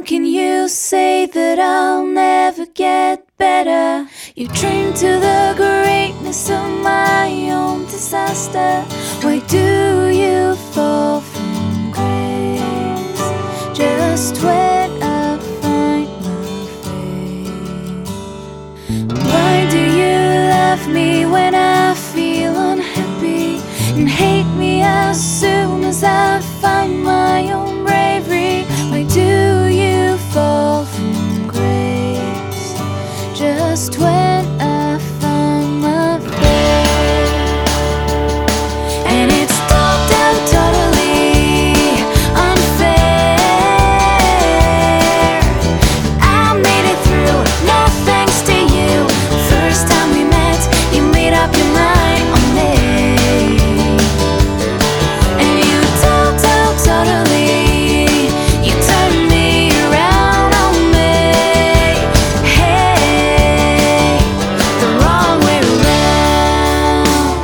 can you say that I'll never get better? You dream to the greatness of my own disaster. Why do you fall from grace just when I find my faith? Why do you love me when I feel unhappy and hate me as soon as I find my own bravery? Why do you fall from grace just when I find my faith? And it's totally unfair. I made it through, no thanks to you. First time we met, you made up your mind on me. And you totally, you turned me around on me. Hey, the wrong way around.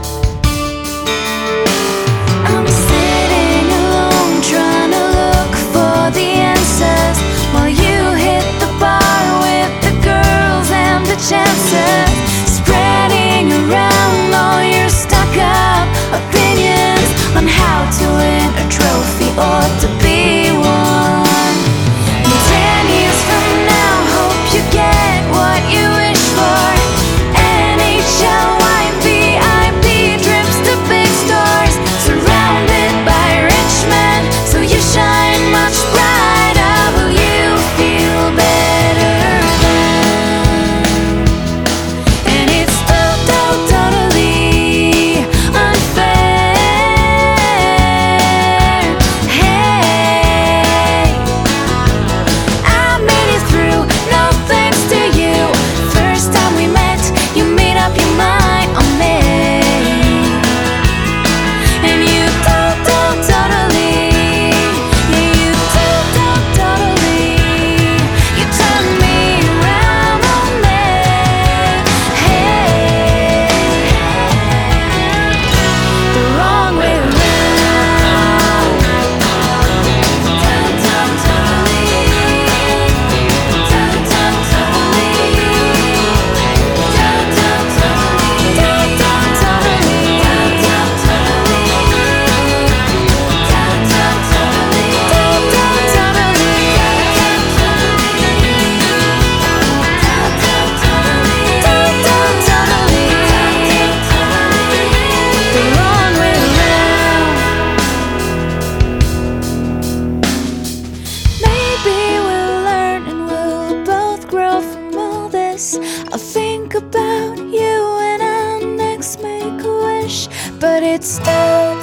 I'm sitting alone trying to look for the answers, while you hit the bar with the girls and the chances, spreading around all your stuck-up opinions on how to win a trophy or to be one. And 10 years from now, hope you get what you wish for. NHL, VIP trips to big stores, surrounded by rich men, so you shine much brighter. Will you feel better then? And it's totally unfair. Hey, I made it through, no thanks to you. First time we met, you made up your mind on me. And you totally, yeah, you totally, you turned me around on me. Hey, the wrong way around. Maybe we'll learn and we'll both grow from all this. I'll think about you when I next make a wish, but it's